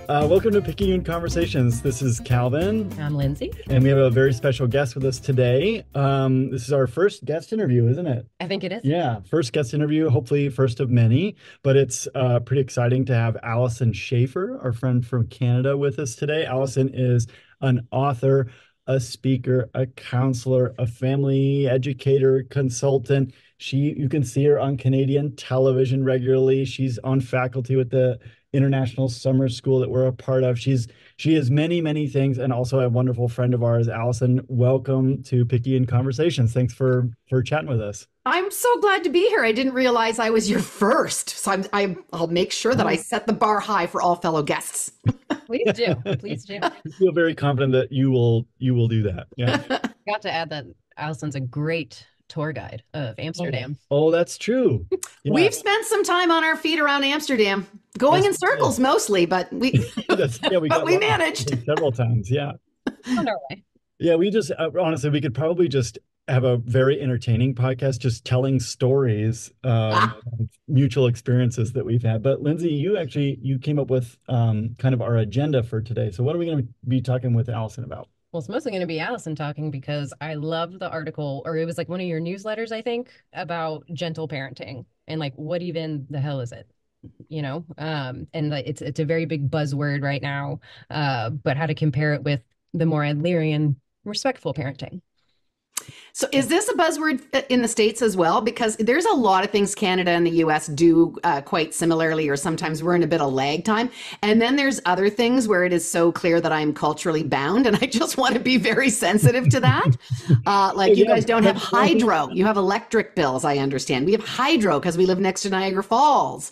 Welcome to Picayune Conversations. This is Calvin. I'm Lindsay. And we have a very special guest with us today. This is our first guest interview, isn't it? I think it is. Yeah, first guest interview, hopefully first of many. But it's pretty exciting to have Allison Schaefer, our friend from Canada, with us today. Allison is an author, a speaker, a counselor, a family educator, consultant. You can see her on Canadian television regularly. She's on faculty with the International Summer School that we're a part of. She is many, many things, and also a wonderful friend of ours. Allison, welcome to Picayune Conversations. Thanks for chatting with us. I'm so glad to be here. I didn't realize I was your first, so I'll make sure that I set the bar high for all fellow guests. Please do. Please do. I feel very confident that you will do that. Yeah. Got to add that Allison's a great tour guide of Amsterdam. Oh, that's true. Yeah. We've spent some time on our feet around Amsterdam, going in circles mostly, but we managed several times. Yeah. On our way. Yeah, we just honestly, we could probably just have a very entertaining podcast, just telling stories, mutual experiences that we've had. But Lindsay, you came up with kind of our agenda for today. So what are we going to be talking with Allison about? Well, it's mostly going to be Allison talking because I loved the article, or it was like one of your newsletters, I think, about gentle parenting and like what even the hell is it? You know, and it's a very big buzzword right now, but how to compare it with the more Adlerian respectful parenting. So is this a buzzword in the States as well? Because there's a lot of things Canada and the US do quite similarly, or sometimes we're in a bit of lag time. And then there's other things where it is so clear that I'm culturally bound. And I just want to be very sensitive to that. You guys don't have hydro. You have electric bills, I understand. We have hydro because we live next to Niagara Falls.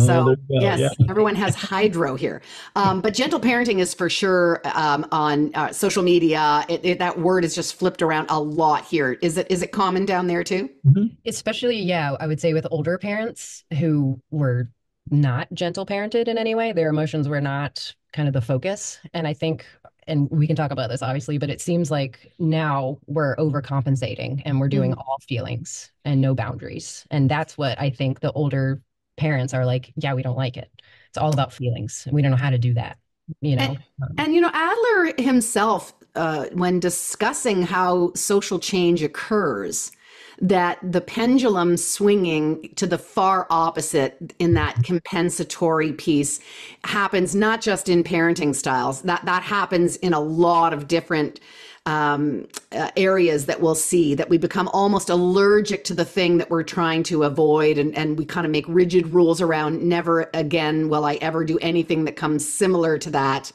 Yes, everyone has hydro here. But gentle parenting is for sure on social media. That word is just flipped around a lot here. Is it common down there too? Mm-hmm. Especially, I would say with older parents who were not gentle parented in any way. Their emotions were not kind of the focus. And I think, and we can talk about this obviously, but it seems like now we're overcompensating and we're doing all feelings and no boundaries. And that's what I think the older parents are like, yeah, we don't like it. It's all about feelings. We don't know how to do that, you know? And Adler himself, when discussing how social change occurs, that the pendulum swinging to the far opposite in that compensatory piece happens not just in parenting styles, that happens in a lot of different areas that we'll see, that we become almost allergic to the thing that we're trying to avoid. And we kind of make rigid rules around never again will I ever do anything that comes similar to that.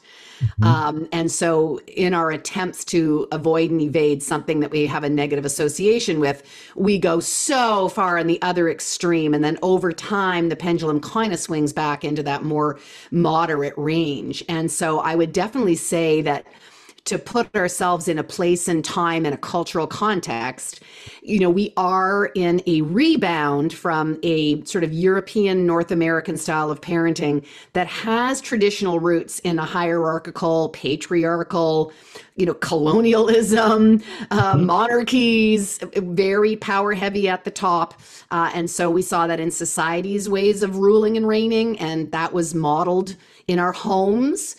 And so in our attempts to avoid and evade something that we have a negative association with, we go so far in the other extreme. And then over time, the pendulum kind of swings back into that more moderate range. And so I would definitely say that to put ourselves in a place and time and a cultural context, we are in a rebound from a sort of European, North American style of parenting that has traditional roots in a hierarchical, patriarchal, colonialism, monarchies, very power heavy at the top. And so we saw that in society's ways of ruling and reigning, and that was modeled in our homes.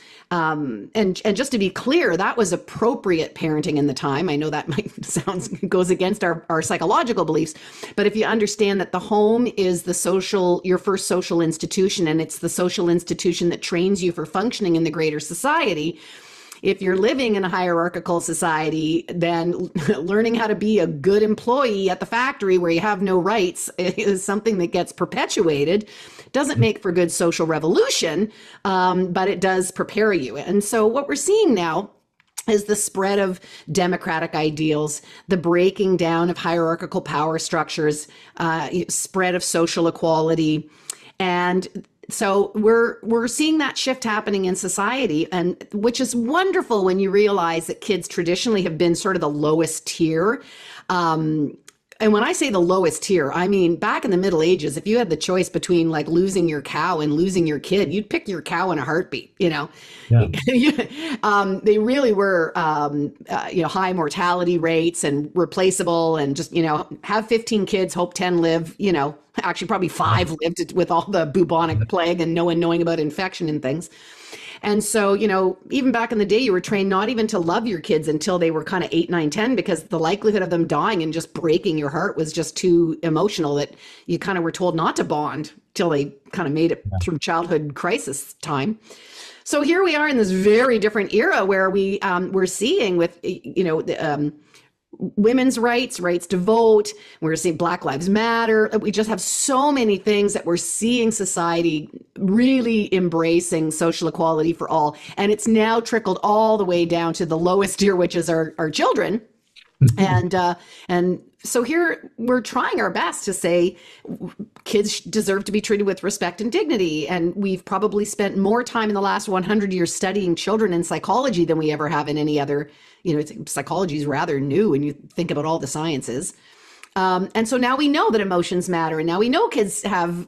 And just to be clear, that was appropriate parenting in the time. I know that might goes against our psychological beliefs, but if you understand that the home is your first social institution, and it's the social institution that trains you for functioning in the greater society. If you're living in a hierarchical society, then learning how to be a good employee at the factory where you have no rights is something that gets perpetuated. Doesn't make for good social revolution, but it does prepare you. And so what we're seeing now is the spread of democratic ideals, the breaking down of hierarchical power structures, spread of social equality. And so we're seeing that shift happening in society, and which is wonderful when you realize that kids traditionally have been sort of the lowest tier. And when I say the lowest tier, I mean, back in the Middle Ages, if you had the choice between like losing your cow and losing your kid, you'd pick your cow in a heartbeat, Yeah. They really were, high mortality rates and replaceable, and just, have 15 kids, hope 10 live, actually probably 5 lived with all the bubonic plague and no one knowing about infection and things. And so, even back in the day, you were trained not even to love your kids until they were kind of 8, 9, 10, because the likelihood of them dying and just breaking your heart was just too emotional, that you kind of were told not to bond till they kind of made it through childhood crisis time. So here we are in this very different era where we're seeing with, women's rights to vote. We're seeing Black Lives Matter. We just have so many things that we're seeing society really embracing social equality for all. And it's now trickled all the way down to the lowest tier, which is our children. And so here we're trying our best to say kids deserve to be treated with respect and dignity. And we've probably spent more time in the last 100 years studying children and psychology than we ever have in any other, psychology is rather new when you think about all the sciences. And so now we know that emotions matter, and now we know kids have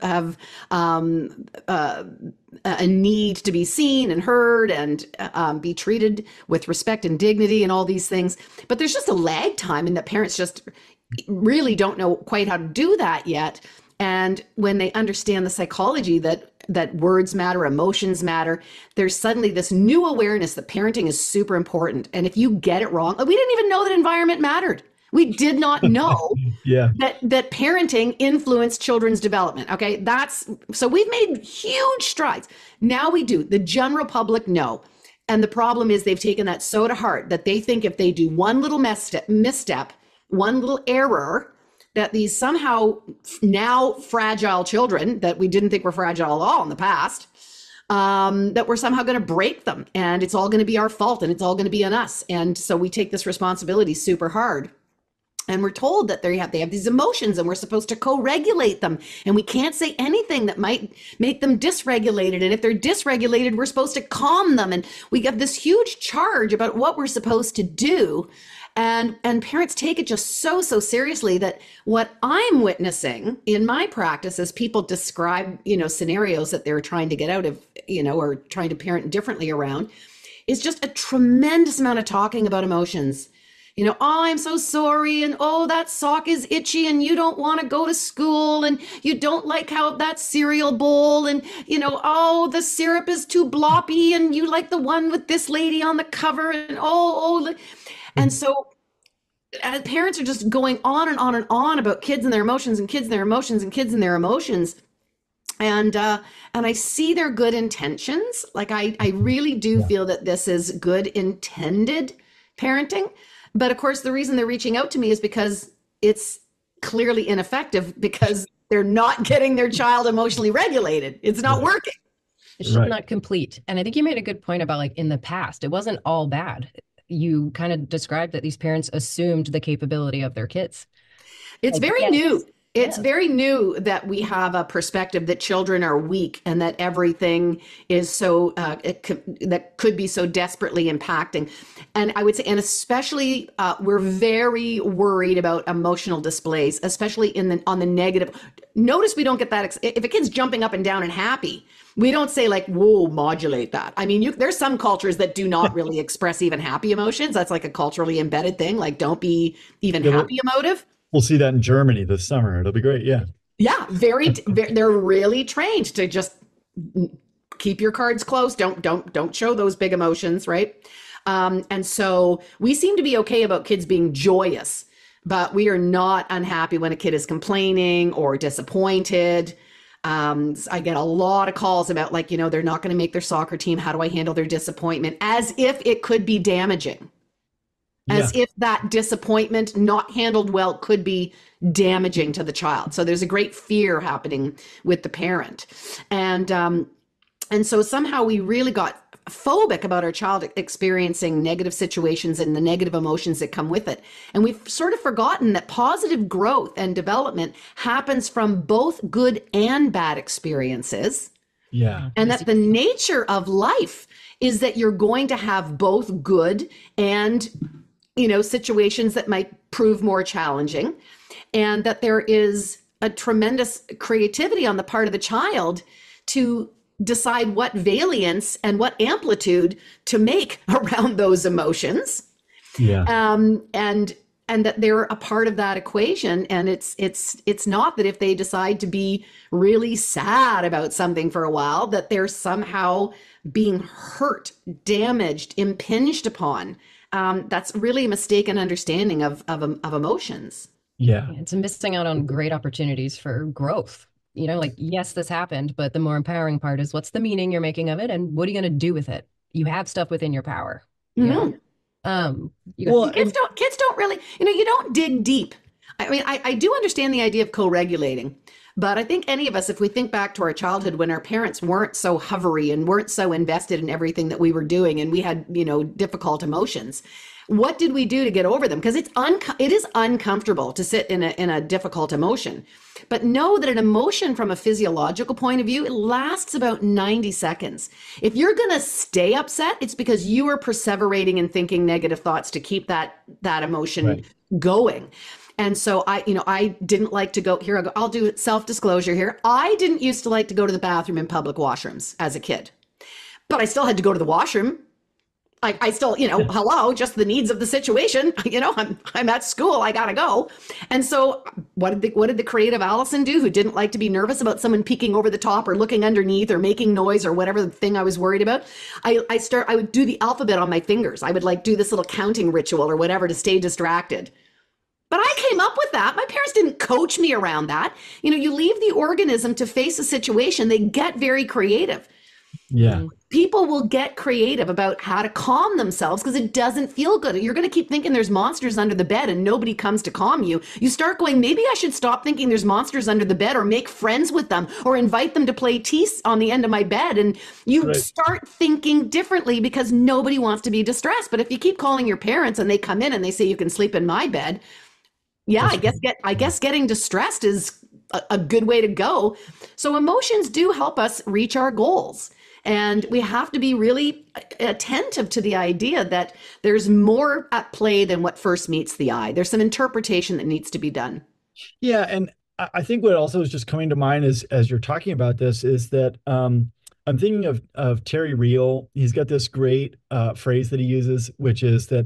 a need to be seen and heard and be treated with respect and dignity and all these things. But there's just a lag time, and that parents just really don't know quite how to do that yet. And when they understand the psychology that words matter, emotions matter, there's suddenly this new awareness that parenting is super important. And if you get it wrong, we didn't even know that environment mattered. We did not know that parenting influenced children's development. Okay, so we've made huge strides. Now we do. The general public know. And the problem is they've taken that so to heart that they think if they do one little misstep, one little error, that these somehow now fragile children that we didn't think were fragile at all in the past, that we're somehow going to break them, and it's all going to be our fault, and it's all going to be on us. And so we take this responsibility super hard. And we're told that they have these emotions, and we're supposed to co-regulate them. And we can't say anything that might make them dysregulated. And if they're dysregulated, we're supposed to calm them. And we get this huge charge about what we're supposed to do. And parents take it just so seriously that what I'm witnessing in my practice as people describe, scenarios that they're trying to get out of, or trying to parent differently around, is just a tremendous amount of talking about emotions. Oh, I'm so sorry. And oh, that sock is itchy and you don't want to go to school and you don't like how that cereal bowl and, oh, the syrup is too bloppy and you like the one with this lady on the cover and And so parents are just going on and on and on about kids and their emotions and kids and their emotions and kids and their emotions. And I see their good intentions. Like I really do feel that this is good intended parenting. But of course, the reason they're reaching out to me is because it's clearly ineffective, because they're not getting their child emotionally regulated. It's not working. It's just not complete. And I think you made a good point about in the past, it wasn't all bad. You kind of described that these parents assumed the capability of their kids. It's very new. It's very new that we have a perspective that children are weak and that everything is so that could be so desperately impacting. And I would say, and especially we're very worried about emotional displays, especially on the negative. Notice we don't get that. If a kid's jumping up and down and happy, we don't say whoa, modulate that. I mean, there's some cultures that do not really express even happy emotions. That's like a culturally embedded thing. Don't be even happy emotive. We'll see that in Germany this summer. It'll be great. Yeah. Yeah. They're really trained to just keep your cards close. Don't show those big emotions. Right. And so we seem to be okay about kids being joyous, but we are not unhappy when a kid is complaining or disappointed. I get a lot of calls about they're not going to make their soccer team. How do I handle their disappointment? As if it could be damaging. As if that disappointment not handled well could be damaging to the child. So there's a great fear happening with the parent. And so somehow we really got phobic about our child experiencing negative situations and the negative emotions that come with it. And we've sort of forgotten that positive growth and development happens from both good and bad experiences. Yeah. And that the nature of life is that you're going to have both good and situations that might prove more challenging, and that there is a tremendous creativity on the part of the child to decide what valence and what amplitude to make around those emotions. Yeah. And and that they're a part of that equation. And it's not that if they decide to be really sad about something for a while, that they're somehow being hurt, damaged, impinged upon. That's really a mistaken understanding of emotions. Yeah. It's missing out on great opportunities for growth. Like, yes, this happened, but the more empowering part is what's the meaning you're making of it and what are you going to do with it? You have stuff within your power. Mhm. Well, Kids don't really, you don't dig deep. I mean, I do understand the idea of co-regulating, but I think any of us, if we think back to our childhood when our parents weren't so hovery and weren't so invested in everything that we were doing, and we had, difficult emotions, what did we do to get over them? Because it is uncomfortable to sit in a difficult emotion. But know that an emotion from a physiological point of view, it lasts about 90 seconds. If you're going to stay upset, it's because you are perseverating and thinking negative thoughts to keep that emotion right. going. And so I didn't like to go here. I'll do self-disclosure here. I didn't used to like to go to the bathroom in public washrooms as a kid, but I still had to go to the washroom. I still, hello, just the needs of the situation. I'm at school, I gotta go. And so what did the creative Allison do, who didn't like to be nervous about someone peeking over the top or looking underneath or making noise or whatever the thing I was worried about? I would do the alphabet on my fingers. I would like do this little counting ritual or whatever to stay distracted. But I came up with that. My parents didn't coach me around that. You leave the organism to face a situation, they get very creative. Yeah. People will get creative about how to calm themselves because it doesn't feel good. You're going to keep thinking there's monsters under the bed and nobody comes to calm you. You start going, maybe I should stop thinking there's monsters under the bed, or make friends with them, or invite them to play tease on the end of my bed. And you Right. start thinking differently because nobody wants to be distressed. But if you keep calling your parents and they come in and they say you can sleep in my bed, yeah, I guess getting distressed is a good way to go. So emotions do help us reach our goals. And we have to be really attentive to the idea that there's more at play than what first meets the eye. There's some interpretation that needs to be done. Yeah, and I think what also is just coming to mind as you're talking about this is that I'm thinking of Terry Real. He's got this great phrase that he uses, which is that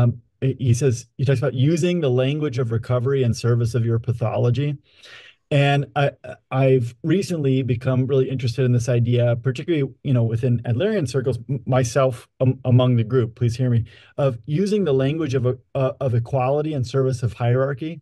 he talks about using the language of recovery in service of your pathology. And I've recently become really interested in this idea, particularly, within Adlerian circles, myself among the group, please hear me, of using the language of equality in service of hierarchy.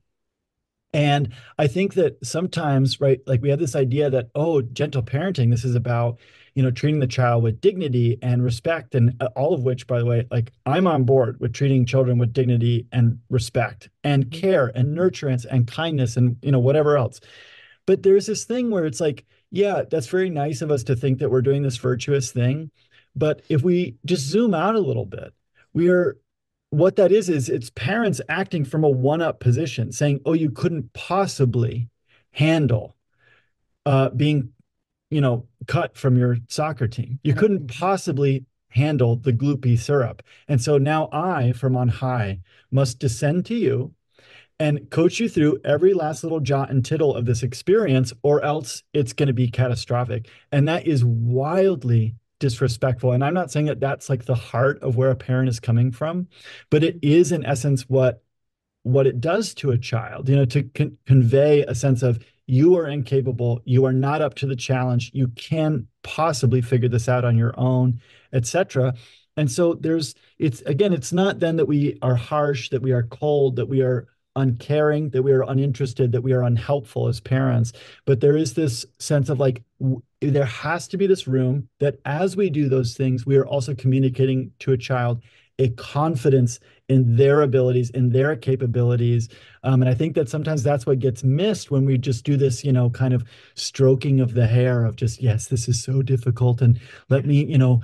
And I think that sometimes, right, like we have this idea that, oh, gentle parenting, this is about, treating the child with dignity and respect, and all of which, by the way, like I'm on board with treating children with dignity and respect and care and nurturance and kindness and, whatever else. But there's this thing where it's like, yeah, that's very nice of us to think that we're doing this virtuous thing. But if we just zoom out a little bit, what that is it's parents acting from a one-up position, saying, oh, you couldn't possibly handle being, cut from your soccer team. You couldn't possibly handle the gloopy syrup. And so now I, from on high, must descend to you and coach you through every last little jot and tittle of this experience, or else it's going to be catastrophic. And that is wildly disrespectful. And I'm not saying that that's like the heart of where a parent is coming from, but it is in essence what it does to a child, to convey a sense of, you are incapable, you are not up to the challenge, you can possibly figure this out on your own, etc. And so it's not then that we are harsh, that we are cold, that we are uncaring, that we are uninterested, that we are unhelpful as parents. But there is this sense of like, there has to be this room that as we do those things, we are also communicating to a child a confidence in their abilities, in their capabilities. And I think that sometimes that's what gets missed when we just do this, kind of stroking of the hair of just, yes, this is so difficult. And let me,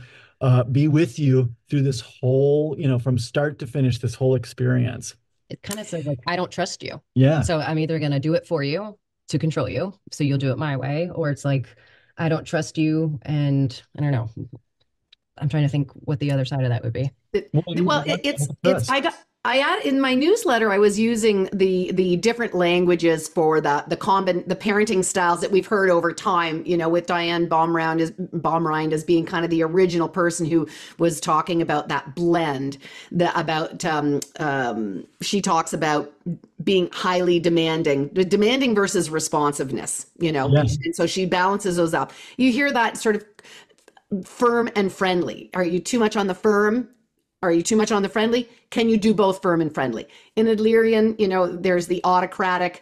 be with you through this whole, from start to finish, this whole experience. It kind of says like, I don't trust you. Yeah. So I'm either going to do it for you to control you, so you'll do it my way, or it's like, I don't trust you. And I don't know. I'm trying to think what the other side of that would be. Well, it's in my newsletter, I was using the different languages for the parenting styles that we've heard over time, with Diane Baumrind as being kind of the original person who was talking about that blend, she talks about being highly demanding versus responsiveness, Yes. and so she balances those up. You hear that sort of firm and friendly. Are you too much on the firm? Are you too much on the friendly? Can you do both firm and friendly? In Adlerian, there's the autocratic,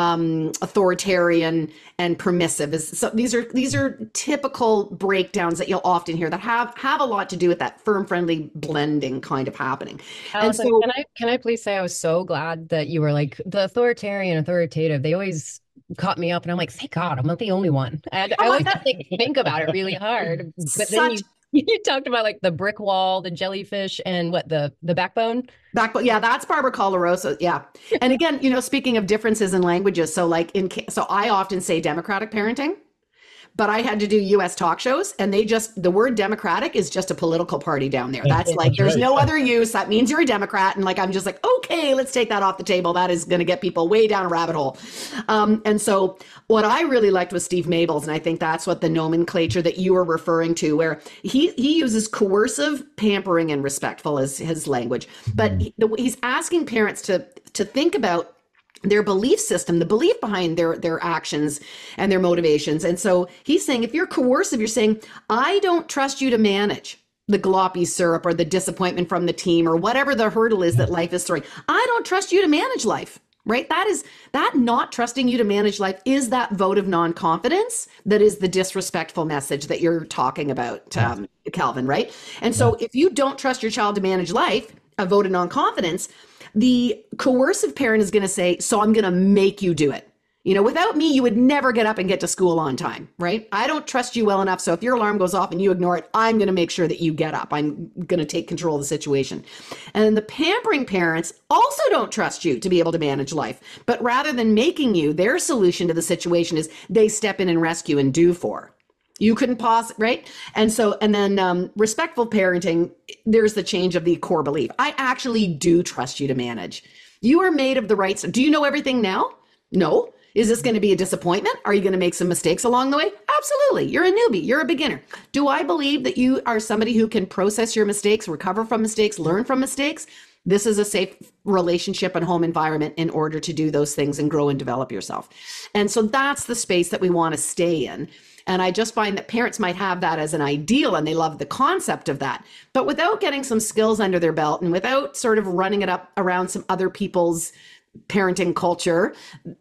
authoritarian, and permissive. So these are typical breakdowns that you'll often hear that have a lot to do with that firm friendly blending kind of happening. Allison, can I please say I was so glad that you were like the authoritarian, authoritative. They always caught me up, and I'm like, thank God, I'm not the only one. And I always think about it really hard. But then you talked about like the brick wall, the jellyfish, and what the backbone. Backbone, yeah, that's Barbara Coloroso. Yeah, and again, speaking of differences in languages, so so I often say democratic parenting, but I had to do US talk shows, and the word democratic is just a political party down there. That's like, there's no other use. That means you're a Democrat. And like, I'm just like, okay, let's take that off the table. That is going to get people way down a rabbit hole. And so what I really liked was Steve Mabels. And I think that's what the nomenclature that you were referring to, where he uses coercive, pampering, and respectful as his language. But he's asking parents to think about their belief system, the belief behind their actions and their motivations. And so he's saying, if you're coercive, you're saying, I don't trust you to manage the gloppy syrup or the disappointment from the team or whatever the hurdle is that life is throwing. I don't trust you to manage life, right? That not trusting you to manage life is that vote of non-confidence that is the disrespectful message that you're talking about, Calvin, right? And so if you don't trust your child to manage life, a vote of non-confidence, the coercive parent is going to say, so I'm going to make you do it. Without me, you would never get up and get to school on time, right? I don't trust you well enough. So if your alarm goes off and you ignore it, I'm going to make sure that you get up. I'm going to take control of the situation. And the pampering parents also don't trust you to be able to manage life. But rather than making you, their solution to the situation is they step in and rescue and do for. You couldn't pause, right? And then respectful parenting, there's the change of the core belief. I actually do trust you to manage. You are made of the right stuff. Do you know everything now? No. Is this going to be a disappointment? Are you going to make some mistakes along the way? Absolutely. You're a newbie. You're a beginner. Do I believe that you are somebody who can process your mistakes, recover from mistakes, learn from mistakes? This is a safe relationship and home environment in order to do those things and grow and develop yourself. And so that's the space that we want to stay in. And I just find that parents might have that as an ideal and they love the concept of that. But without getting some skills under their belt and without sort of running it up around some other people's parenting culture,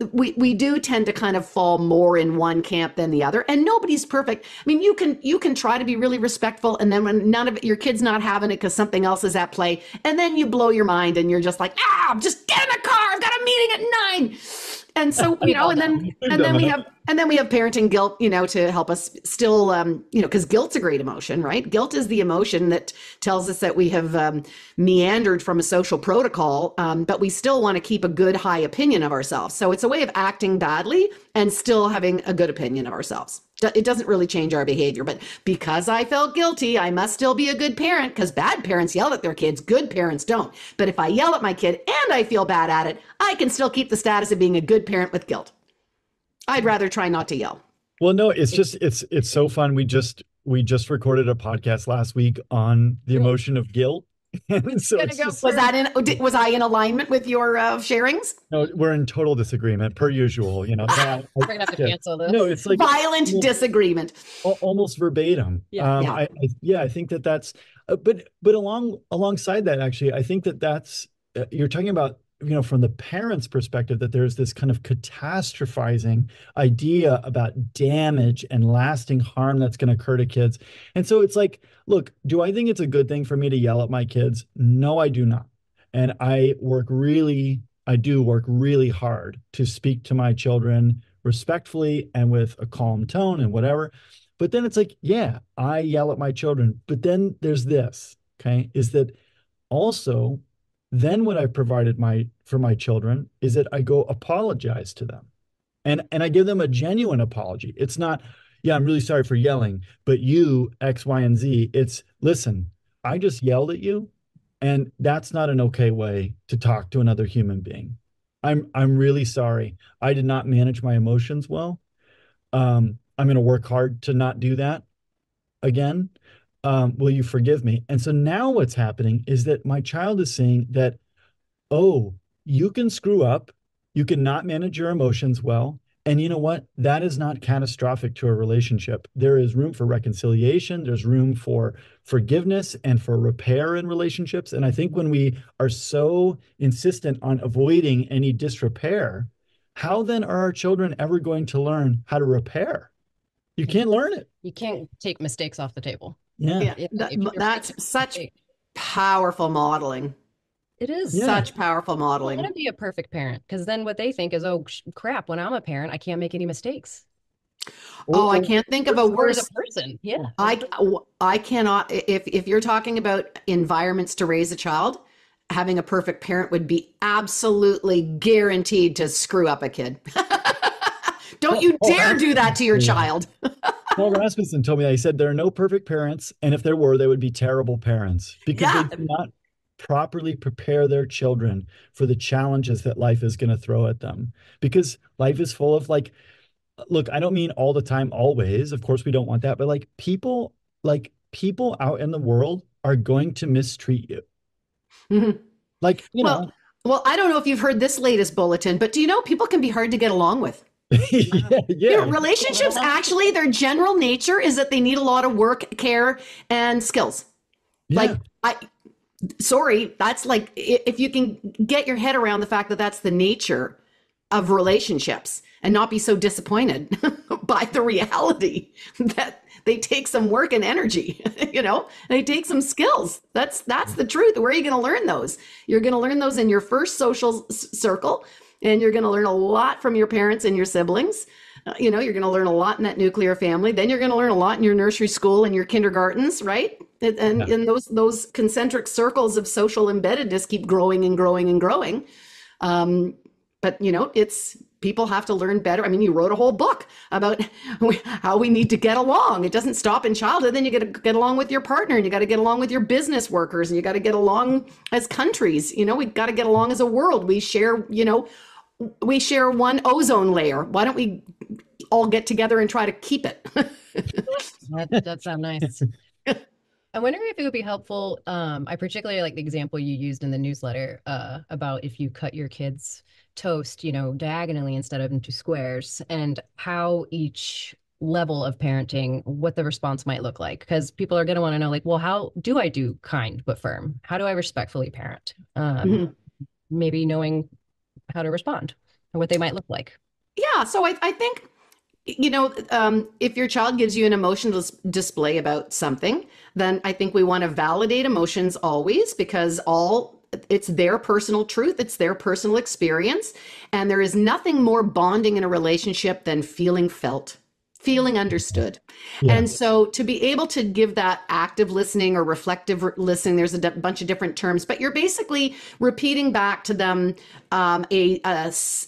we do tend to kind of fall more in one camp than the other, and nobody's perfect. I mean, you can try to be really respectful, and then when none of it, your kid's not having it because something else is at play, and then you blow your mind and you're just like, just get in the car, I've got a meeting at 9. And so, and then we have parenting guilt, to help us still, because guilt's a great emotion, right? Guilt is the emotion that tells us that we have meandered from a social protocol, but we still want to keep a good, high opinion of ourselves. So it's a way of acting badly and still having a good opinion of ourselves. It doesn't really change our behavior, but because I felt guilty, I must still be a good parent, because bad parents yell at their kids, good parents don't. But if I yell at my kid and I feel bad at it, I can still keep the status of being a good parent with guilt. I'd rather try not to yell. Well, no, it's just, it's so fun. We just recorded a podcast last week on the emotion of guilt. And so was I in alignment with your sharings? No, we're in total disagreement per usual. We're gonna have to cancel this. No, it's like violent disagreement, almost verbatim. Yeah. I think that's, but alongside that, actually, I think that's you're talking about, from the parents' perspective, that there's this kind of catastrophizing idea about damage and lasting harm that's going to occur to kids. And so it's like, look, do I think it's a good thing for me to yell at my kids? No, I do not. And I do work really hard to speak to my children respectfully and with a calm tone and whatever. But then it's like, yeah, I yell at my children. But then there's this, okay, is that also then what I've provided for my children is that I go apologize to them. And I give them a genuine apology. It's not, yeah, I'm really sorry for yelling, but you, X, Y, and Z, it's, listen, I just yelled at you And that's not an okay way to talk to another human being. I'm really sorry. I did not manage my emotions well. I'm going to work hard to not do that again. Will you forgive me? And so now what's happening is that my child is saying that, oh, you can screw up, you can not manage your emotions well. And you know what? That is not catastrophic to a relationship. There is room for reconciliation, there's room for forgiveness and for repair in relationships. And I think when we are so insistent on avoiding any disrepair, how then are our children ever going to learn how to repair? You can't learn it. You can't take mistakes off the table. Yeah. Yeah, If you're that's making a such mistake, powerful modeling. it is. Yeah. Such powerful I modeling. want to be a perfect parent because then what they think is, oh crap, when I'm a parent, I can't make any mistakes. Oh, I can't think of a Or as worse. a person. Yeah. I cannot. If you're talking about environments to raise a child, having a perfect parent would be absolutely guaranteed to screw up a kid. Don't you dare do that to your child. Paul Rasmussen told me that. He said there are no perfect parents, and if there were, they would be terrible parents because Yeah. they do not properly prepare their children for the challenges that life is going to throw at them. Because life is full of like, look, I don't mean all the time, always. Of course, we don't want that, but like people out in the world are going to mistreat you. Mhm. Like, you Well, know, well, I don't know if you've heard this latest bulletin, but do you know people can be hard to get along with? yeah, Their yeah, relationships, actually, their general nature is that they need a lot of work, care, and skills. Like, yeah. sorry, that's like, if you can get your head around the fact that that's the nature of relationships and not be so disappointed by the reality that they take some work and energy, they take some skills. That's the truth. Where are you going to learn those? You're going to learn those in your first social circle, and you're going to learn a lot from your parents and your siblings. You're going to learn a lot in that nuclear family. Then you're going to learn a lot in your nursery school and your kindergartens, right? And those concentric circles of social embeddedness keep growing and growing and growing. But it's people have to learn better. I mean, you wrote a whole book about how we need to get along. It doesn't stop in childhood. Then you got to get along with your partner, and you got to get along with your business workers, and you got to get along as countries. We got to get along as a world. We share one ozone layer. Why don't we all get together and try to keep it? That sounds nice. I'm wondering if it would be helpful. I particularly like the example you used in the newsletter about if you cut your kids' toast, diagonally instead of into squares, and how each level of parenting, what the response might look like. Because people are going to want to know, like, well, how do I do kind but firm? How do I respectfully parent? Maybe knowing how to respond and what they might look like. Yeah. So I think, if your child gives you an emotional display about something, then I think we want to validate emotions always, because it's their personal truth, it's their personal experience. And there is nothing more bonding in a relationship than feeling felt, feeling understood. Yeah. And so to be able to give that active listening or reflective listening, there's a bunch of different terms, but you're basically repeating back to them a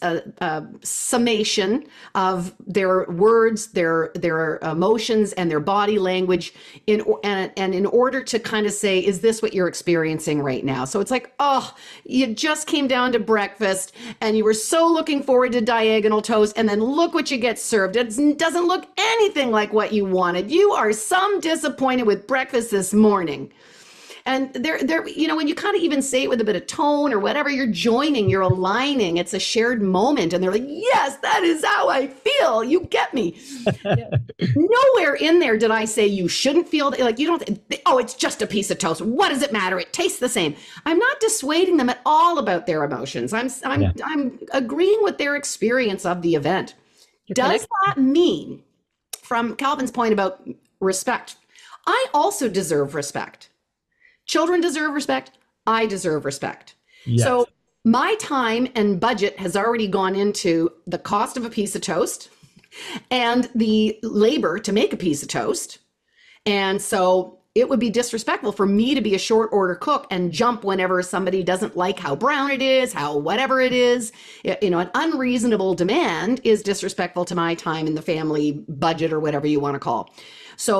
summation of their words, their emotions, and their body language in order to kind of say, is this what you're experiencing right now? So it's like, oh, you just came down to breakfast and you were so looking forward to diagonal toast, and then look what you get served. It doesn't look anything like what you wanted. You are some disappointed with breakfast this morning. And they're when you kind of even say it with a bit of tone or whatever, you're joining, you're aligning. It's a shared moment. And they're like, yes, that is how I feel. You get me. Nowhere in there did I say you shouldn't feel like you don't. Oh, it's just a piece of toast. What does it matter? It tastes the same. I'm not dissuading them at all about their emotions. I'm agreeing with their experience of the event. Does that mean, from Calvin's point about respect, I also deserve respect? Children deserve respect. I deserve respect. Yes. So my time and budget has already gone into the cost of a piece of toast and the labor to make a piece of toast. And so it would be disrespectful for me to be a short order cook and jump whenever somebody doesn't like how brown it is, how whatever it is. An unreasonable demand is disrespectful to my time and the family budget or whatever you want to call. So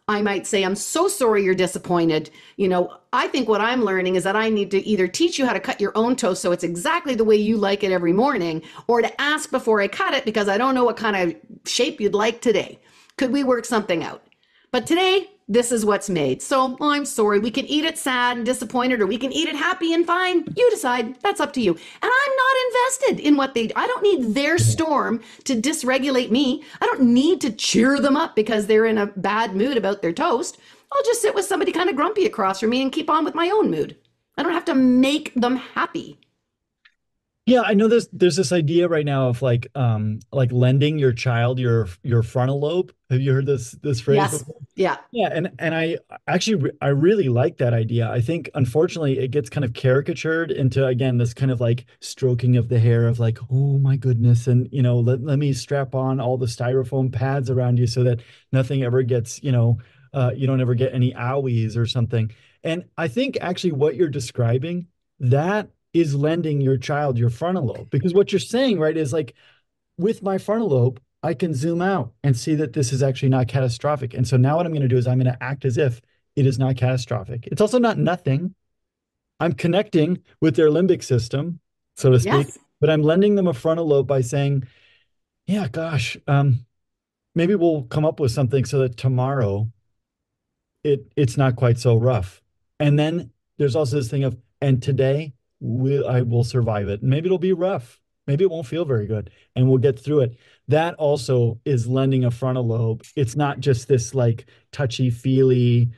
I might say, I'm so sorry you're disappointed. I think what I'm learning is that I need to either teach you how to cut your own toast so it's exactly the way you like it every morning, or to ask before I cut it because I don't know what kind of shape you'd like today. Could we work something out? But today, this is what's made. So I'm sorry. We can eat it sad and disappointed, or we can eat it happy and fine. You decide. That's up to you. And I'm not invested in what I don't need their storm to dysregulate me. I don't need to cheer them up because they're in a bad mood about their toast. I'll just sit with somebody kind of grumpy across from me and keep on with my own mood. I don't have to make them happy. Yeah, I know there's this idea right now of like lending your child your frontal lobe. Have you heard this phrase Yes. before? Yeah. Yeah, and I actually I really like that idea. I think unfortunately it gets kind of caricatured into, again, this kind of like stroking of the hair of like, oh my goodness, and let me strap on all the styrofoam pads around you so that nothing ever gets, you don't ever get any owies or something. And I think actually what you're describing, that is lending your child your frontal lobe, because what you're saying, right, is like, with my frontal lobe, I can zoom out and see that this is actually not catastrophic. And so now what I'm going to do is I'm going to act as if it is not catastrophic. It's also not nothing. I'm connecting with their limbic system, so to speak, Yes. but I'm lending them a frontal lobe by saying, yeah, gosh, maybe we'll come up with something so that tomorrow it's not quite so rough. And then there's also this thing of, and today I will survive it. Maybe it'll be rough. Maybe it won't feel very good, and we'll get through it. That also is lending a frontal lobe. It's not just this like touchy feely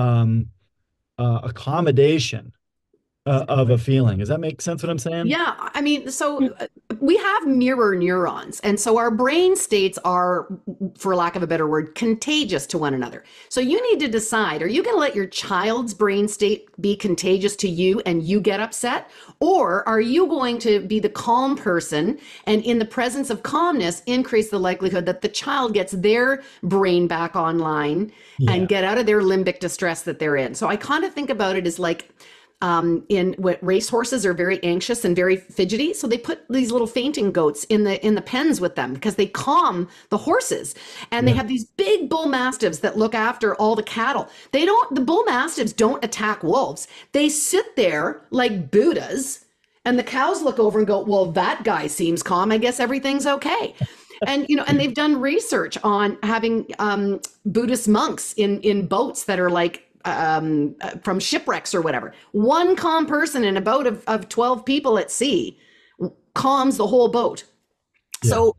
accommodation of a feeling. Does that make sense what I'm saying? Yeah, I mean, so we have mirror neurons, and so our brain states are, for lack of a better word, contagious to one another. So you need to decide, are you going to let your child's brain state be contagious to you and you get upset? Or are you going to be the calm person and in the presence of calmness, increase the likelihood that the child gets their brain back online Yeah. and get out of their limbic distress that they're in? So I kind of think about it as like, in what racehorses are very anxious and very fidgety, so they put these little fainting goats in the pens with them because they calm the horses. And they have these big bull mastiffs that look after all the cattle. The bull mastiffs don't attack wolves. They sit there like Buddhas, and the cows look over and go, well, that guy seems calm, I guess everything's okay. And and they've done research on having Buddhist monks in boats that are like from shipwrecks or whatever. One calm person in a boat of 12 people at sea calms the whole boat. Yeah. So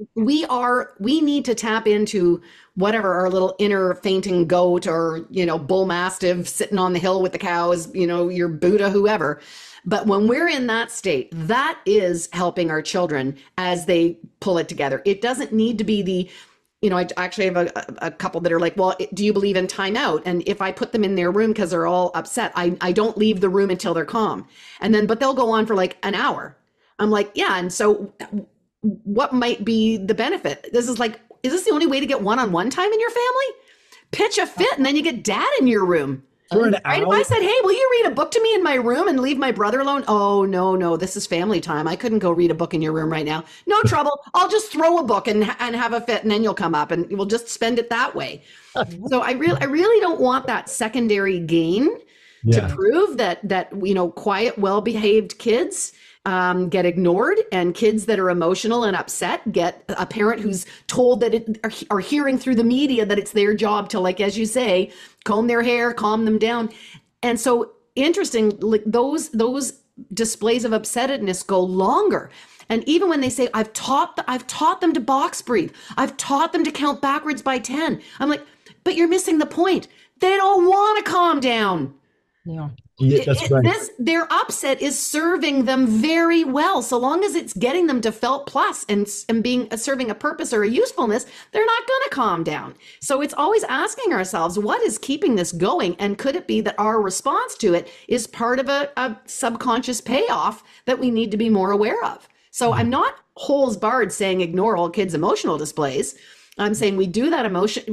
we need to tap into whatever our little inner fainting goat or, bull mastiff sitting on the hill with the cows, your Buddha, whoever. But when we're in that state, that is helping our children as they pull it together. It doesn't need to be I actually have a couple that are like, well, do you believe in timeout? And if I put them in their room because they're all upset, I don't leave the room until they're calm. But they'll go on for like an hour. I'm like, yeah. And so what might be the benefit? Is this the only way to get one-on-one time in your family? Pitch a fit and then you get dad in your room. For an Right? If hour. I said, hey, will you read a book to me in my room and leave my brother alone? Oh, no, this is family time. I couldn't go read a book in your room right now. No trouble. I'll just throw a book and have a fit, and then you'll come up and we'll just spend it that way. So I really don't want that secondary gain to Yeah. prove that quiet, well-behaved kids get ignored, and kids that are emotional and upset get a parent who's told that are hearing through the media that it's their job to, like, as you say, comb their hair, calm them down. And so interesting, like those displays of upsetness go longer. And even when they say, I've taught them to box breathe, I've taught them to count backwards by 10. I'm like, but you're missing the point. They don't want to calm down. Yeah. Yeah, that's right. Their upset is serving them very well. So long as it's getting them to felt plus and being serving a purpose or a usefulness, they're not going to calm down. So it's always asking ourselves, what is keeping this going? And could it be that our response to it is part of a subconscious payoff that we need to be more aware of? So I'm not holes barred saying ignore all kids' emotional displays. I'm saying we do that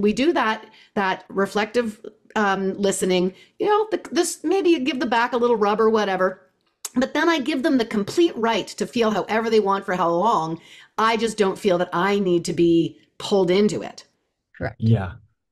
that reflective listening, this maybe you give the back a little rub or whatever, but then I give them the complete right to feel however they want for how long. I just don't feel that I need to be pulled into it. Correct. Yeah.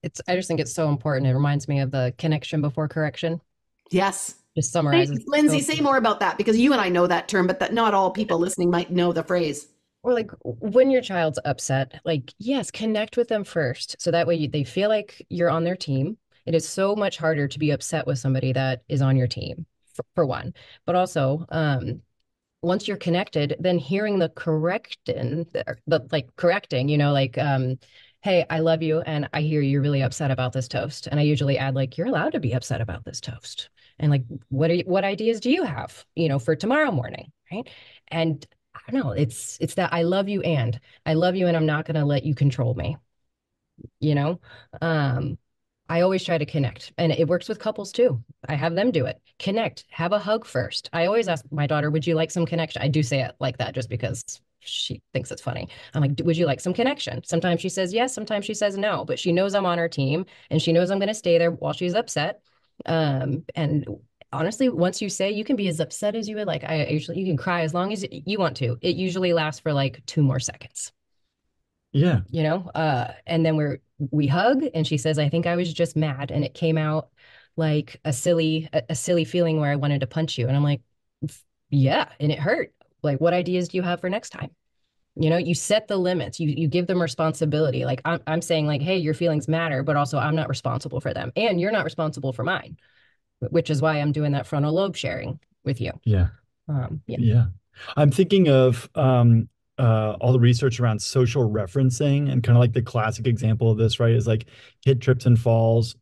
I just think it's so important. It reminds me of the connection before correction. Yes. Just summarizes. Lindsay, say more about that, because you and I know that term, but that not all people listening might know the phrase. Or like when your child's upset, like, yes, connect with them first. So that way they feel like you're on their team. It is so much harder to be upset with somebody that is on your team, for one. But also, once you're connected, then hearing the correction, the like correcting, hey, I love you, and I hear you're really upset about this toast. And I usually add like, you're allowed to be upset about this toast. And like, what ideas do you have, for tomorrow morning, right? And I don't know, it's that I love you, and I'm not going to let you control me, you know? Um, I always try to connect, and it works with couples too. I have them do it. Connect, have a hug first. I always ask my daughter, would you like some connection? I do say it like that just because she thinks it's funny. I'm like, would you like some connection? Sometimes she says yes, sometimes she says no, but she knows I'm on her team and she knows I'm going to stay there while she's upset. And honestly, once you say, you can be as upset as you would like, you can cry as long as you want to. It usually lasts for like 2 more seconds. Yeah. And then we hug and she says, I think I was just mad. And it came out like a silly feeling where I wanted to punch you. And I'm like, yeah. And it hurt. Like, what ideas do you have for next time? You set the limits, you give them responsibility. Like I'm saying like, hey, your feelings matter, but also I'm not responsible for them. And you're not responsible for mine, which is why I'm doing that frontal lobe sharing with you. Yeah. Yeah. I'm thinking of all the research around social referencing, and kind of like the classic example of this, right, is like kid trips and falls.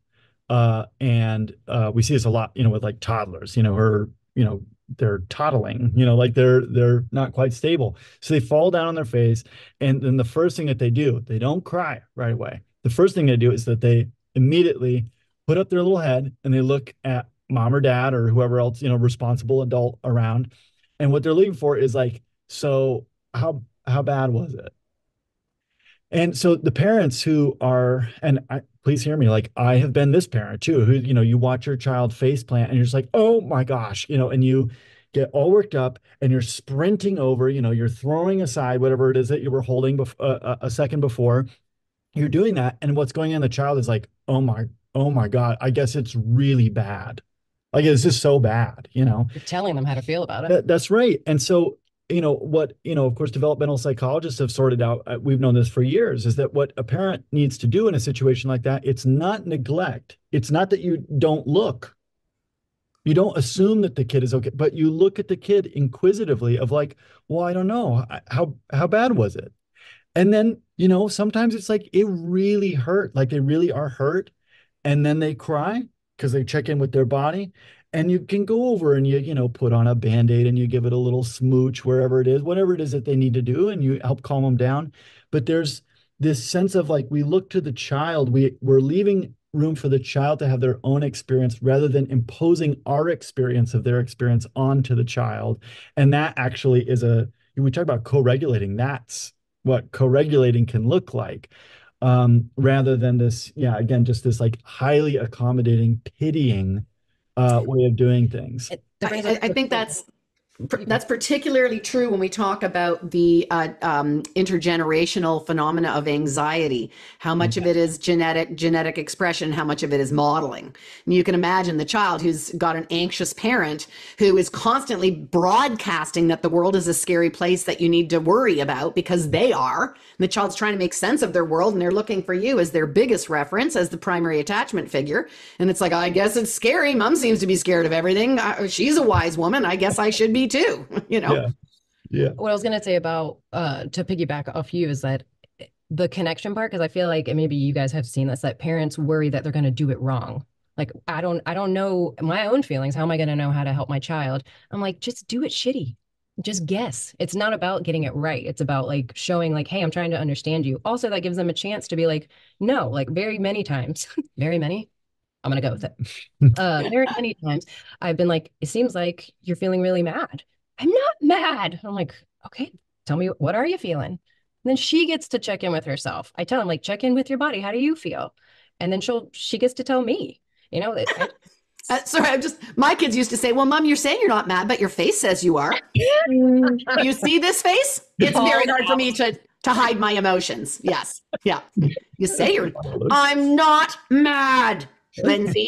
And we see this a lot, with like toddlers, they're toddling, like they're not quite stable. So they fall down on their face. And then the first thing that they do, they don't cry right away. The first thing they do is that they immediately put up their little head and they look at mom or dad or whoever else, responsible adult around. And what they're looking for is like, so how bad was it? And so the parents who are, and please hear me, like I have been this parent too, who, you watch your child face plant and you're just like, oh my gosh, and you get all worked up and you're sprinting over, you're throwing aside whatever it is that you were holding a second before. You're doing that. And what's going on, the child is like, oh my God, I guess it's really bad. Like, it's just so bad, You're telling them how to feel about it. That's right. And so, of course, developmental psychologists have sorted out, we've known this for years, is that what a parent needs to do in a situation like that, it's not neglect. It's not that you don't look. You don't assume that the kid is okay, but you look at the kid inquisitively of like, well, I don't know. How bad was it? And then, sometimes it's like, it really hurt. Like they really are hurt. And then they cry because they check in with their body. And you can go over and you put on a Band-Aid and you give it a little smooch wherever it is, whatever it is that they need to do, and you help calm them down. But there's this sense of like, we look to the child, we're leaving room for the child to have their own experience rather than imposing our experience of their experience onto the child. And that actually is we talk about co-regulating, that's what co-regulating can look like. Rather than this, again, just this like highly accommodating, pitying way of doing things. I think that's particularly true when we talk about the intergenerational phenomena of anxiety. How much of it is genetic expression, how much of it is modeling. And you can imagine the child who's got an anxious parent who is constantly broadcasting that the world is a scary place that you need to worry about because they are. And the child's trying to make sense of their world and they're looking for you as their biggest reference, as the primary attachment figure. And it's like, I guess it's scary. Mom seems to be scared of everything. She's a wise woman. I guess I should be too, Yeah. What I was going to say about to piggyback off you is that the connection part, because I feel like, and maybe you guys have seen this, that parents worry that they're going to do it wrong. Like, I don't know my own feelings. How am I going to know how to help my child? I'm like, just do it shitty. Just guess. It's not about getting it right. It's about like showing like, hey, I'm trying to understand you. Also, that gives them a chance to be like, no, like very many times, very many. I'm going to go with it. Very many times I've been like, it seems like you're feeling really mad. I'm not mad. I'm like, okay, tell me, what are you feeling? And then she gets to check in with herself. I tell him like, check in with your body. How do you feel? And then she gets to tell me, sorry, my kids used to say, well, Mom, you're saying you're not mad, but your face says you are. You see this face? It's very hard for me to to hide my emotions. Yes. Yeah. You say I'm not mad, Lindsay.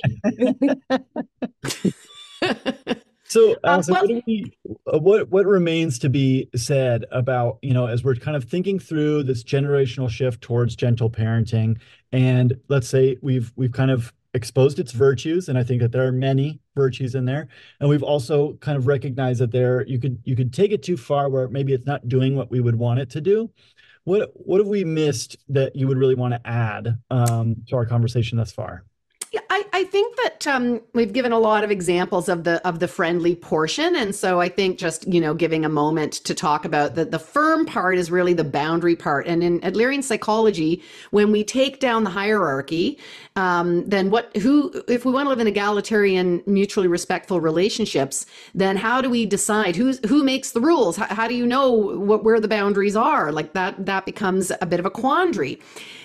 So, Allison, Well, what remains to be said about, as we're kind of thinking through this generational shift towards gentle parenting, and let's say we've kind of exposed its virtues, and I think that there are many virtues in there, and we've also kind of recognized that you could take it too far where maybe it's not doing what we would want it to do. What have we missed that you would really want to add to our conversation thus far? yeah, I think that we've given a lot of examples of the friendly portion, and so I think just giving a moment to talk about the firm part is really the boundary part. And in Adlerian psychology, when we take down the hierarchy, then if we want to live in egalitarian, mutually respectful relationships, then how do we decide who makes the rules? How do you know where the boundaries are? Like that becomes a bit of a quandary.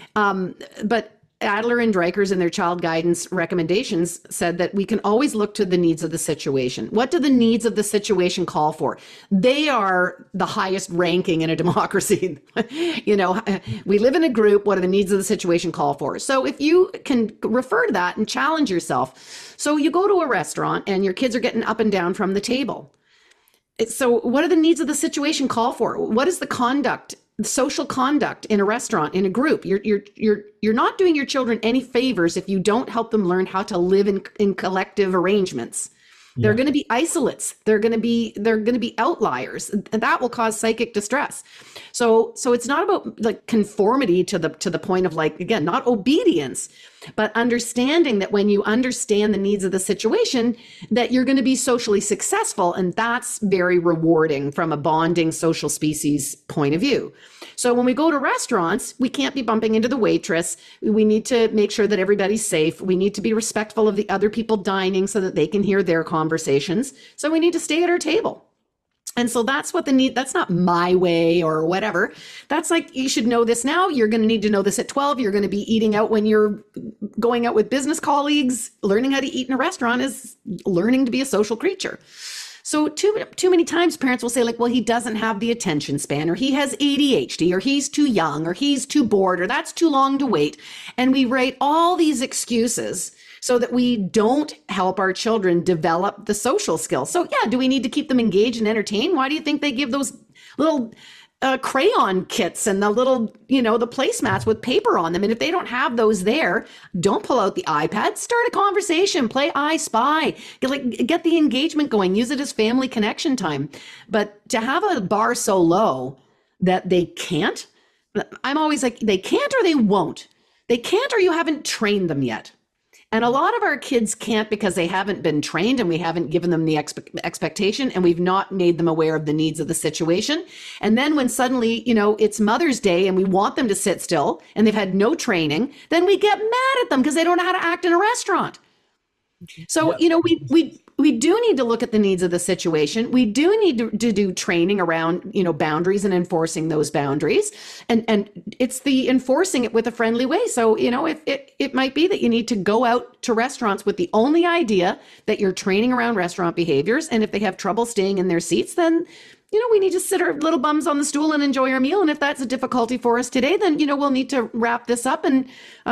But Adler and Dreikurs in their child guidance recommendations said that we can always look to the needs of the situation. What do the needs of the situation call for? They are the highest ranking in a democracy. We live in a group. What do the needs of the situation call for? So if you can refer to that and challenge yourself. So you go to a restaurant and your kids are getting up and down from the table. So what do the needs of the situation call for? What is the social conduct in a restaurant, in a group? You're not doing your children any favors if you don't help them learn how to live in collective arrangements. They're going to be isolates. They're going to be outliers, and that will cause psychic distress. So it's not about like conformity to the point of, like, again, not obedience, but understanding that when you understand the needs of the situation, that you're going to be socially successful, and that's very rewarding from a bonding social species point of view. So when we go to restaurants, we can't be bumping into the waitress. We need to make sure that everybody's safe. We need to be respectful of the other people dining so that they can hear their conversations. So we need to stay at our table. And so that's what that's not my way or whatever. That's like, you should know this now. You're going to need to know this at 12. You're going to be eating out when you're going out with business colleagues. Learning how to eat in a restaurant is learning to be a social creature. So too many times parents will say, like, well, he doesn't have the attention span, or he has ADHD, or he's too young, or he's too bored, or that's too long to wait. And we write all these excuses so that we don't help our children develop the social skills. So yeah, do we need to keep them engaged and entertained? Why do you think they give those little crayon kits and the little, the placemats with paper on them? And if they don't have those there, don't pull out the iPad, start a conversation, play I Spy, get the engagement going, use it as family connection time. But to have a bar so low that they can't, I'm always like, they can't or they won't. They can't or you haven't trained them yet. And a lot of our kids can't because they haven't been trained, and we haven't given them the expectation, and we've not made them aware of the needs of the situation. And then when suddenly, it's Mother's Day and we want them to sit still and they've had no training, then we get mad at them because they don't know how to act in a restaurant. So, we do need to look at the needs of the situation. We do need to do training around, boundaries and enforcing those boundaries. And it's the enforcing it with a friendly way. So, it might be that you need to go out to restaurants with the only idea that you're training around restaurant behaviors. And if they have trouble staying in their seats, then, we need to sit our little bums on the stool and enjoy our meal. And if that's a difficulty for us today, then, we'll need to wrap this up and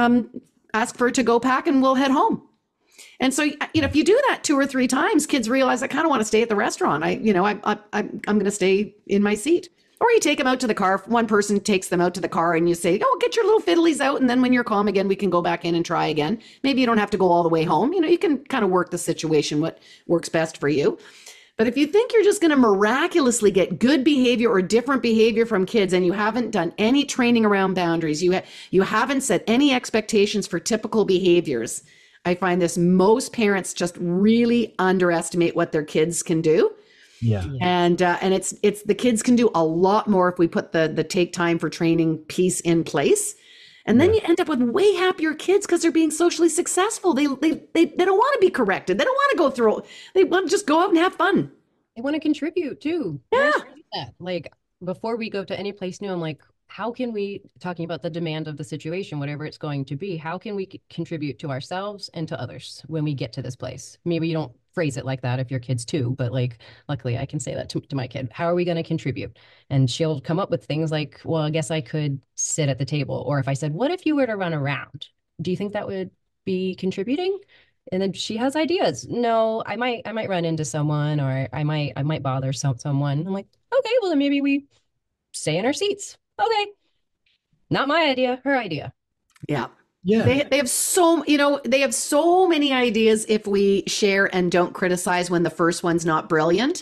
ask for a to-go pack, and we'll head home. And so, if you do that 2 or 3 times, kids realize, I kind of want to stay at the restaurant. I'm going to stay in my seat. Or you take them out to the car. One person takes them out to the car and you say, oh, get your little fiddlies out. And then when you're calm again, we can go back in and try again. Maybe you don't have to go all the way home. You can kind of work the situation, what works best for you. But if you think you're just going to miraculously get good behavior or different behavior from kids, and you haven't done any training around boundaries, you haven't set any expectations for typical behaviors, I find most parents just really underestimate what their kids can do. Yeah. And it's the kids can do a lot more if we put the take time for training piece in place. And then you end up with way happier kids because they're being socially successful. They don't want to be corrected. They don't want to go through. They want to just go out and have fun. They want to contribute too. Yeah. Like, before we go to any place new, I'm like, how can we, talking about the demand of the situation, whatever it's going to be, how can we contribute to ourselves and to others when we get to this place? Maybe you don't phrase it like that if your kid's two, but like, luckily I can say that to my kid. How are we going to contribute? And she'll come up with things like, well, I guess I could sit at the table. Or if I said, what if you were to run around? Do you think that would be contributing? And then she has ideas. No, I might run into someone, or I might bother someone. I'm like, okay, well then maybe we stay in our seats. Okay. Not my idea, her idea. Yeah. Yeah. They have so, they have so many ideas if we share and don't criticize when the first one's not brilliant.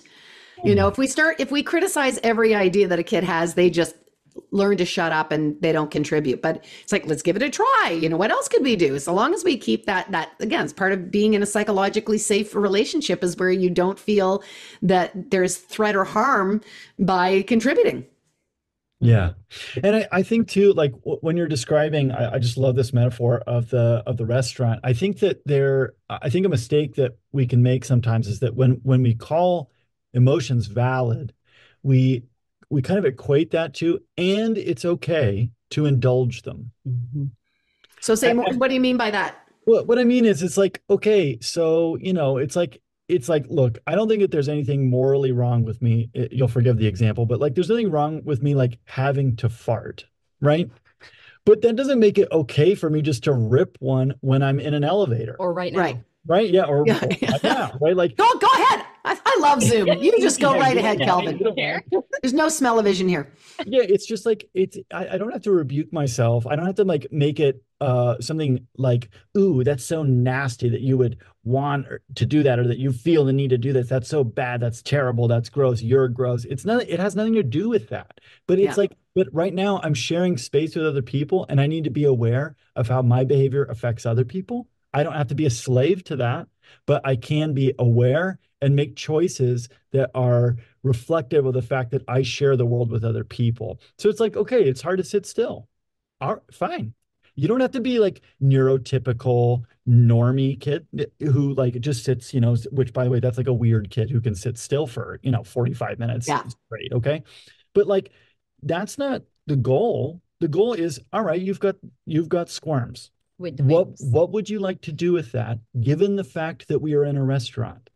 If we criticize every idea that a kid has, they just learn to shut up and they don't contribute. But it's like, let's give it a try. What else could we do? So long as we keep that again, it's part of being in a psychologically safe relationship, is where you don't feel that there's threat or harm by contributing. Yeah. And I think too, like when you're describing, I just love this metaphor of the restaurant. I think a mistake that we can make sometimes is that when we call emotions valid, we kind of equate that to, and it's okay to indulge them. Mhm. So say more, what do you mean by that? What I mean is, it's like, okay, so, it's like, look, I don't think that there's anything morally wrong with me. You'll forgive the example, but like, there's nothing wrong with me, like having to fart, right? But that doesn't make it okay for me just to rip one when I'm in an elevator. Or right now. Right. Right. Yeah. Or Yeah. yeah, right. Like, Go ahead. I love Zoom. You just go right ahead, Kelvin. There's no smell-o-vision here. yeah, it's just like, I don't have to rebuke myself. I don't have to like make it something like, ooh, that's so nasty that you would want to do that, or that you feel the need to do this. That's so bad. That's terrible. That's gross. You're gross. It has nothing to do with that. But it's like, but right now I'm sharing space with other people, and I need to be aware of how my behavior affects other people. I don't have to be a slave to that, but I can be aware and make choices that are reflective of the fact that I share the world with other people. So it's like, okay, it's hard to sit still. All right, fine. You don't have to be like neurotypical normie kid who like just sits, which, by the way, that's like a weird kid who can sit still for, 45 minutes straight. Okay. But like, that's not the goal. The goal is, all right, you've got squirms. What would you like to do with that, given the fact that we are in a restaurant?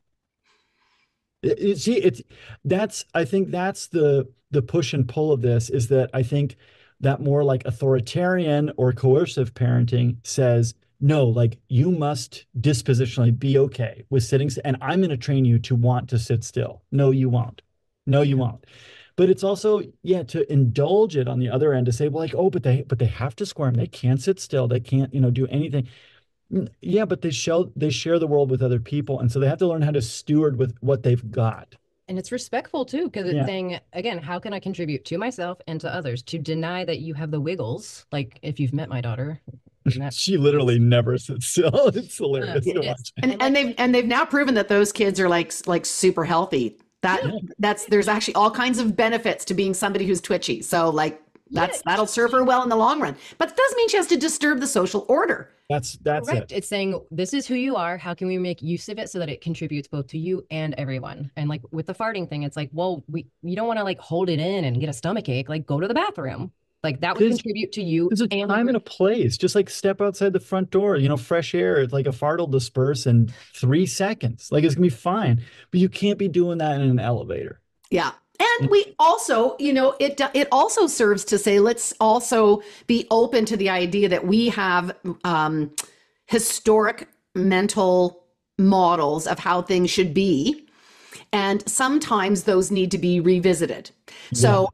I think that's the push and pull of this, is that I think that more like authoritarian or coercive parenting says, no, like you must dispositionally be okay with sitting, and I'm going to train you to want to sit still. No, you won't. No, you won't. But it's also, to indulge it on the other end, to say, well, like, oh, but they have to squirm. They can't sit still. They can't, do anything. Yeah, but they share the world with other people. And so they have to learn how to steward with what they've got. And it's respectful too, because it's saying, again, how can I contribute to myself and to others? To deny that you have the wiggles, like if you've met my daughter. She literally never sits still. It's hilarious to watch. And they've now proven that those kids are like super healthy. There's actually all kinds of benefits to being somebody who's twitchy. So like that'll serve her well in the long run. But it doesn't mean she has to disturb the social order. That's correct. it. It's saying, this is who you are. How can we make use of it so that it contributes both to you and everyone? And like with the farting thing, it's like, well, you don't want to like hold it in and get a stomach ache. Like go to the bathroom. Like that would contribute to you. There's a time and a place. Just like step outside the front door, fresh air. It's like a fart will disperse in 3 seconds. Like it's gonna be fine. But you can't be doing that in an elevator. Yeah. And we also, it also serves to say, let's also be open to the idea that we have historic mental models of how things should be. And sometimes those need to be revisited. So,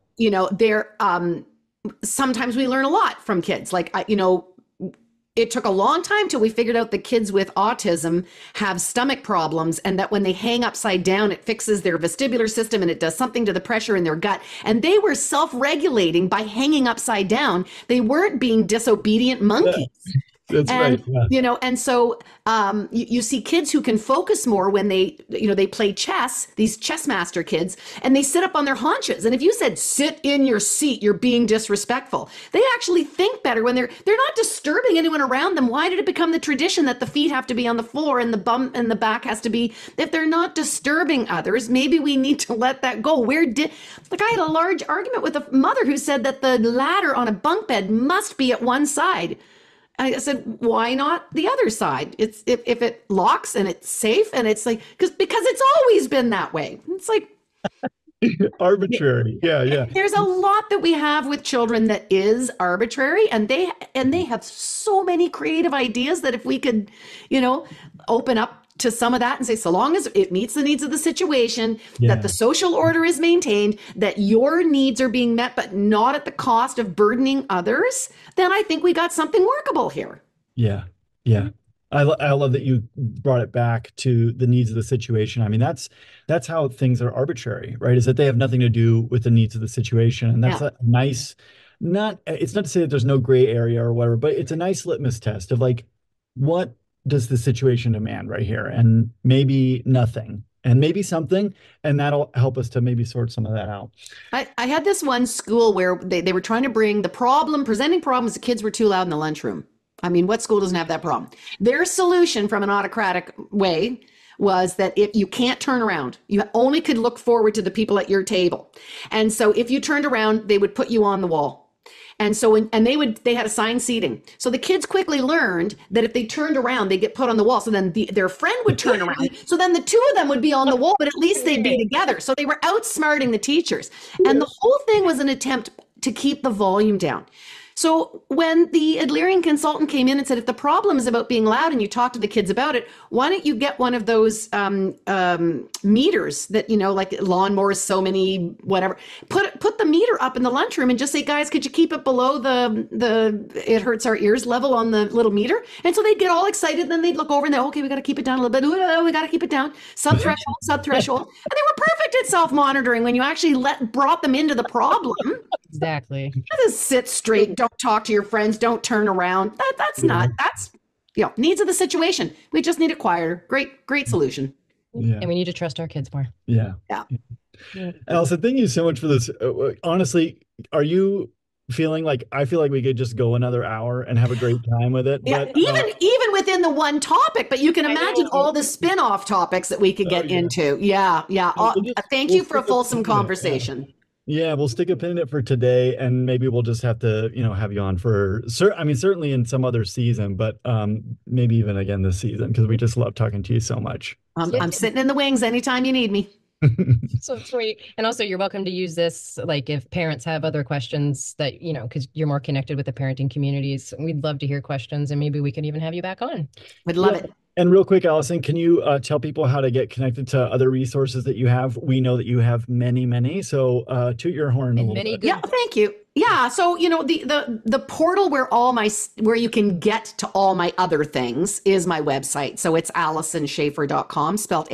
sometimes we learn a lot from kids. Like, it took a long time till we figured out that kids with autism have stomach problems, and that when they hang upside down, it fixes their vestibular system and it does something to the pressure in their gut. And they were self-regulating by hanging upside down. They weren't being disobedient monkeys. That's right. Yeah. And so you see kids who can focus more when they play chess, these chess master kids, and they sit up on their haunches. And if you said, sit in your seat, you're being disrespectful. They actually think better when they're not disturbing anyone around them. Why did it become the tradition that the feet have to be on the floor and the bum and the back has to be, if they're not disturbing others, maybe we need to let that go. I had a large argument with a mother who said that the ladder on a bunk bed must be at one side. I said, why not the other side? It's if it locks and it's safe and it's like, because it's always been that way. It's like arbitrary. Yeah. there's a lot that we have with children that is arbitrary, and they have so many creative ideas that if we could, open up to some of that and say, so long as it meets the needs of the situation, that the social order is maintained, that your needs are being met, but not at the cost of burdening others, then I think we got something workable here. Yeah. I love that you brought it back to the needs of the situation. I mean, that's how things are arbitrary, right? Is that they have nothing to do with the needs of the situation. And that's a nice, it's not to say that there's no gray area or whatever, but it's a nice litmus test of like, what does the situation demand right here? And maybe nothing, and maybe something, and that'll help us to maybe sort some of that out. I had this one school where they were trying to bring presenting problems, the kids were too loud in the lunchroom. I mean, what school doesn't have that problem? Their solution from an autocratic way was that if you can't turn around, you only could look forward to the people at your table. And so if you turned around, they would put you on the wall. And so, they had assigned seating. So the kids quickly learned that if they turned around, they'd get put on the wall. So then their friend would turn around. So then the two of them would be on the wall, but at least they'd be together. So they were outsmarting the teachers. And the whole thing was an attempt to keep the volume down. So when the Adlerian consultant came in and said, if the problem is about being loud and you talk to the kids about it, why don't you get one of those meters that, like lawnmowers, so many, whatever, put the meter up in the lunchroom and just say, guys, could you keep it below the it hurts our ears level on the little meter? And so they'd get all excited. Then they'd look over and they, okay, we got to keep it down a little bit. We got to keep it down. Sub-threshold. And they were perfect at self-monitoring when you actually brought them into the problem. Exactly. Just sit straight. Don't talk to your friends. Don't turn around. That's needs of the situation. We just need it quieter. Great solution. Yeah. And we need to trust our kids more. Yeah. Allison, thank you so much for this. Honestly, are you feeling like, I feel like we could just go another hour and have a great time with it? Yeah, but, even within the one topic, but you can imagine all the spin-off topics that we could get into. Yeah. Thank you for a fulsome conversation. Yeah, we'll stick a pin in it for today, and maybe we'll just have to, have you on for, certainly in some other season, but maybe even again this season, because we just love talking to you so much. I'm sitting in the wings anytime you need me. So sweet. And also you're welcome to use this, like if parents have other questions that, because you're more connected with the parenting communities, we'd love to hear questions, and maybe we can even have you back on. We'd love it. And real quick, Allison, can you tell people how to get connected to other resources that you have? We know that you have many, so toot your horn a little bit. Yeah, thank you. Yeah, so the portal where you can get to all my other things is my website. So it's AllisonSchafer.com, spelled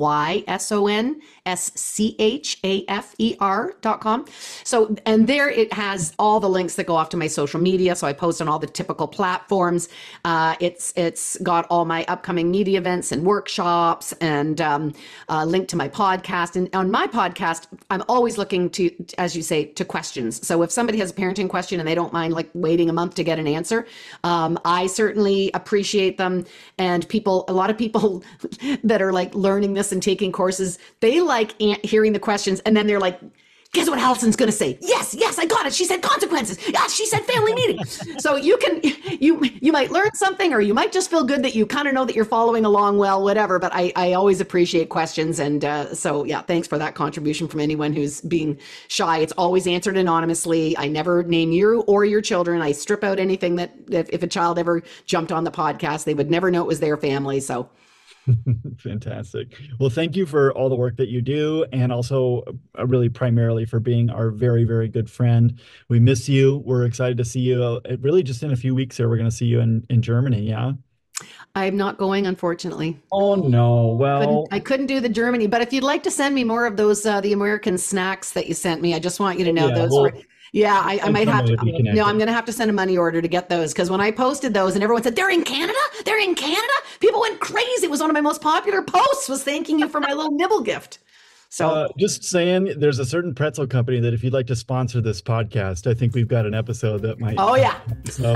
ALYSONSCHAFER.com. So, and there it has all the links that go off to my social media. So I post on all the typical platforms. It's got all my upcoming media events and workshops, and link to my podcast. And on my podcast, I'm always looking to, as you say, to questions. So if somebody has a parenting question and they don't mind like waiting a month to get an answer, I certainly appreciate them. And a lot of people that are like learning this and taking courses, they like hearing the questions, and then they're like, guess what Allison's going to say? Yes, I got it. She said consequences. Yeah, she said family meeting. So you might learn something, or you might just feel good that you kind of know that you're following along well, whatever. But I always appreciate questions. And so, yeah, thanks for that contribution from anyone who's being shy. It's always answered anonymously. I never name you or your children. I strip out anything that if a child ever jumped on the podcast, they would never know it was their family. So. Fantastic. Well, thank you for all the work that you do, and also really primarily for being our very, very good friend. We miss you. We're excited to see you really just in a few weeks here. We're going to see you in Germany. Yeah. I'm not going, unfortunately. Oh, no. Well, I couldn't do the Germany, but if you'd like to send me more of those, the American snacks that you sent me, I just want you to know I might have to. No, I'm going to have to send a money order to get those, because when I posted those and everyone said, they're in Canada, people went crazy. It was one of my most popular posts, was thanking you for my little nibble gift. So just saying, there's a certain pretzel company that if you'd like to sponsor this podcast, I think we've got an episode that might. Oh, yeah. So,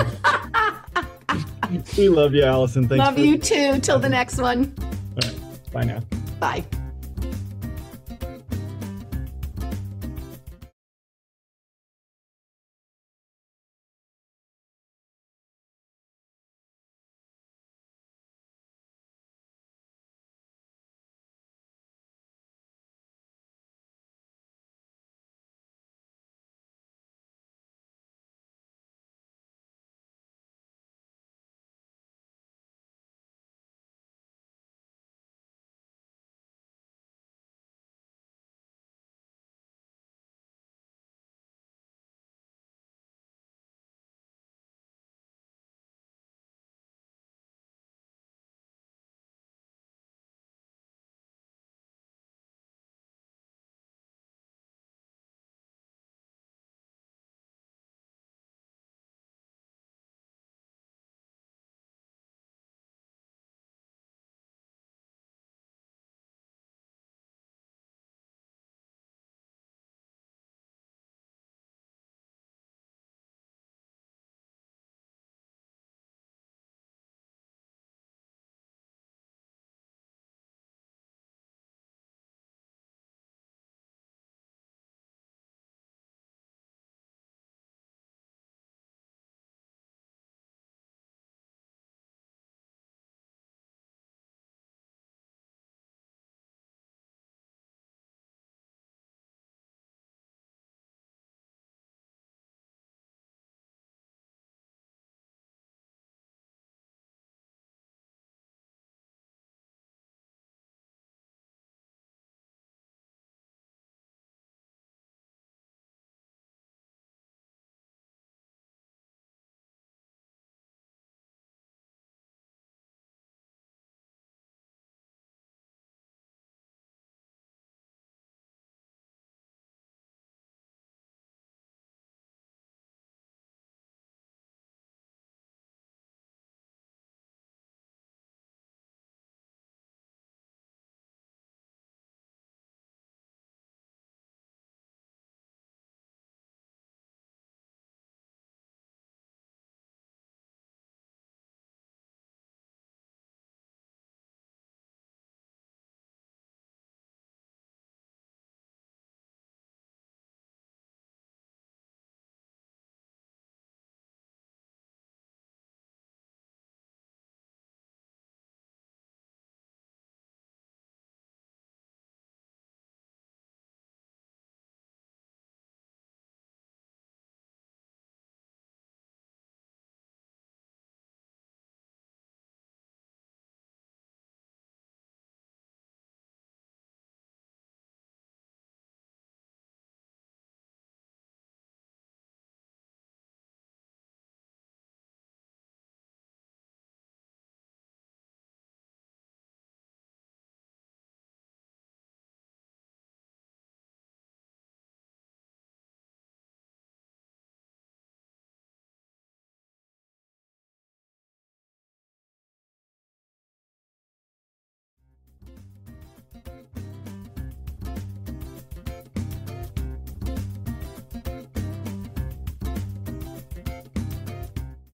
we love you, Allison. Thanks. Love you too. Till the next one. All right. Bye now. Bye.